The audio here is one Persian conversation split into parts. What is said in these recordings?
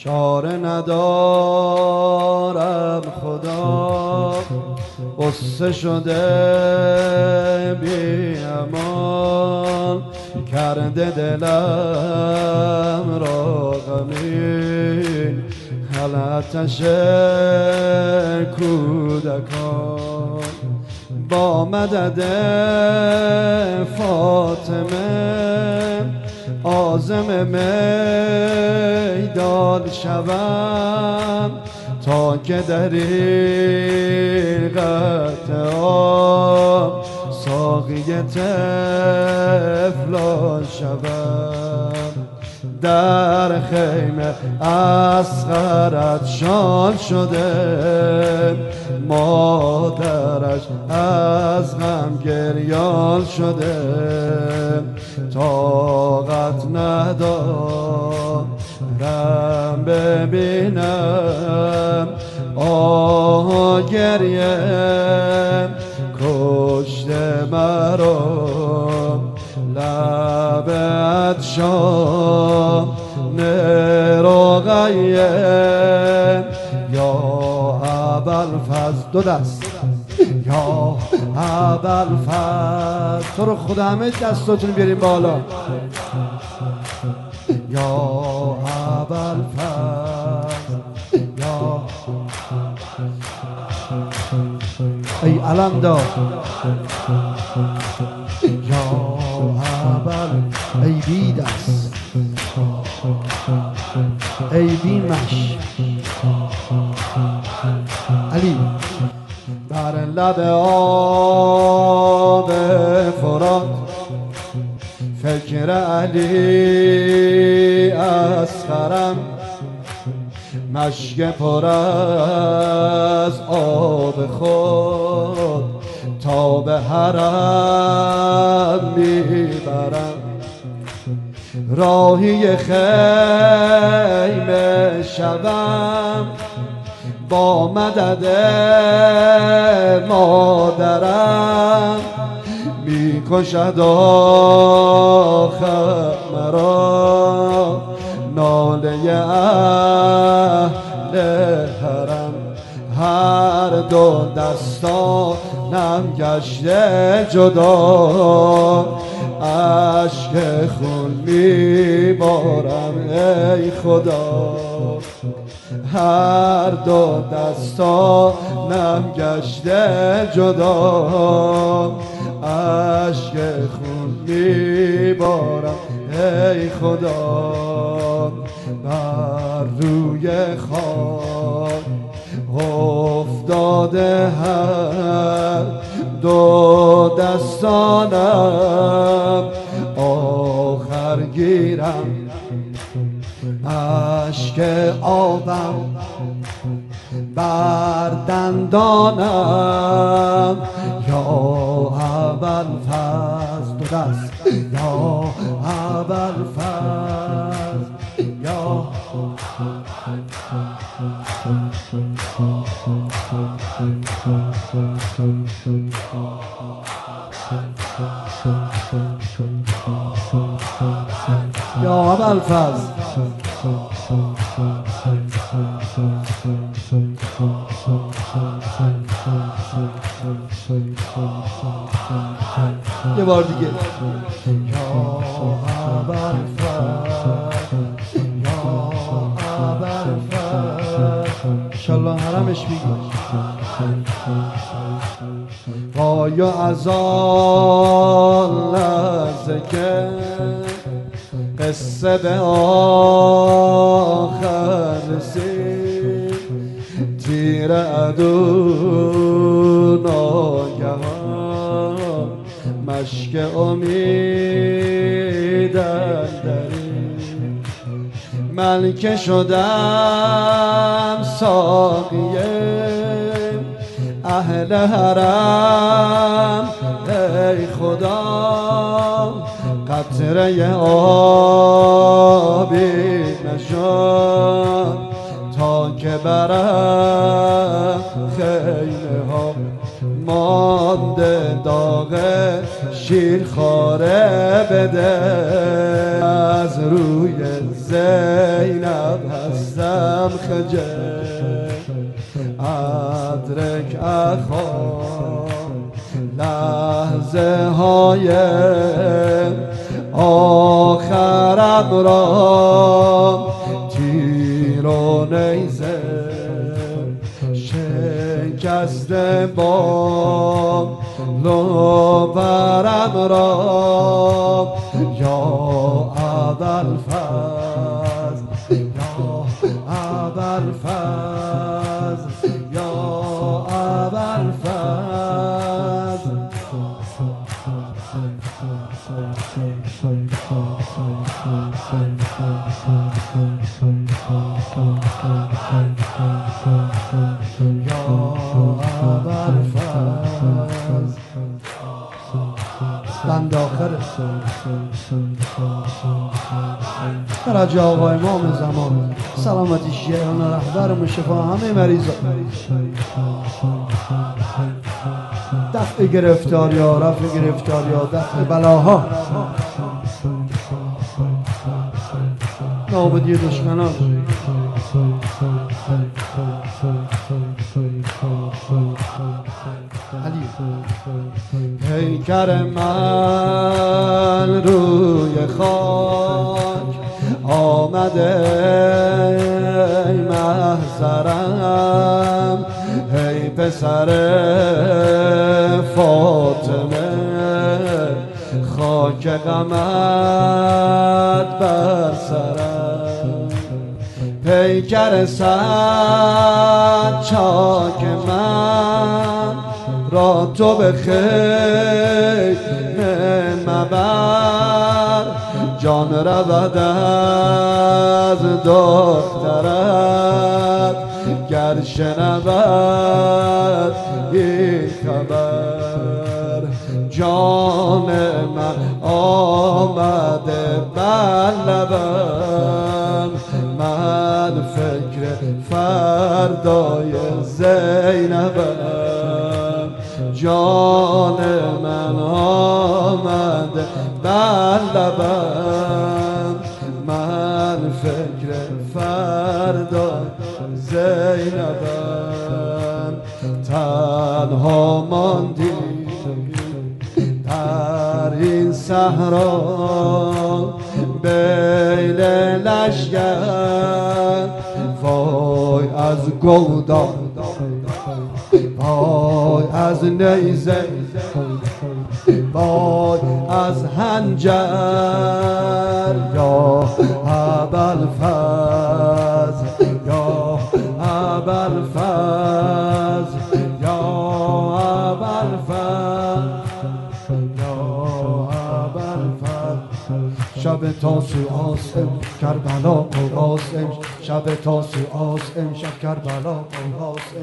چاره ندارم خدا، غصه شده بی امان، کرده دلم را غمین، خلعتش کودکان. با مدد فاطمه عازم میدان شوم، تا که در این قطعه ساقی طفلان شوم. در خیمه اصغرت شال شده، مادرش از غم گریان شده، طاقت ندارم ببینم آه گریه کشته مرا. لبت شام رقیه یا ابوالفضل، دو دست یا ابوالفضل، تو رو خدا همه دستاتون بیاریم بالا. یا ابوالفضل یا ای علمدار، یا ای بی دست، ای بی مش علی. بر لب آب فرات فکر علی اصغرم، مشک پر از آب خود تا به حرم میبرم. راهی خیمه شوم با مدد مادرم، میکشد آخر مرا ناله اهل حرم. هر دو دستانم گشته جدا، اشک خون میبارم ای خدا. هر دو دستانم گشته جدا، اشک خون میبارم ای خدا. بر روی خاک افتاده هر دو دستانم، آخر گیرم اشک آبم بر دندانم. یا ابوالفضل، دو دست یا ابوالفضل یا یا ابوالفضل. یه بار دیگه. یا ابوالفضل یا ابوالفضل، انشالله حرمش میگه. آیا از آن لحظه که قصه به آخر رسید، تیر عدو ناگهان مشک امید اندرید، من که شدم ساقیه اهل حرم ای خدا. قطره آبی نشد تا که برم خیمه ها، مانده داغ شیر خاره بده از روی زینب هستم خجل ادرک اخوان لحظه های آخرم را تیر و نیزه شکسته با لو برم را یا ابوالفضل یا ابوالفضل یا ابوالفضل بند آخره فرج آقا امام زمان سلامتی شیعان رهبرم شفا همه مریضا دفع گرفتاریا رفع گرفتاریا دفع بلاها نابودی دشمنان پیکر من روی خاک آمده ای محضرم ای پسر فاطمه خاک غمت بر سرم پیکر صد چاک من را تو به خیر مبر جان رود از دخترت گر شنود این خبر جان من آمده بر لبم من فکر فردای زینبم جان من آمده بر لبم من فکر فردای زینبم تنها ماندی در این صحرا بین لشکر وای از گودان وای از نیزه وای از هنجر یا ابوالفضل یا ابوالفضل یا ابوالفضل شب تاسوعاست کربلا آغاست شب تاسوعاست شب کربلا آغاست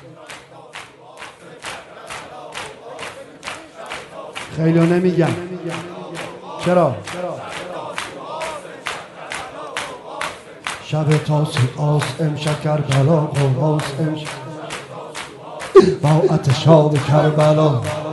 خیلی نمیگم چرا شب تاسوعاست امشب کربلا آغاست با آتشاب کربلا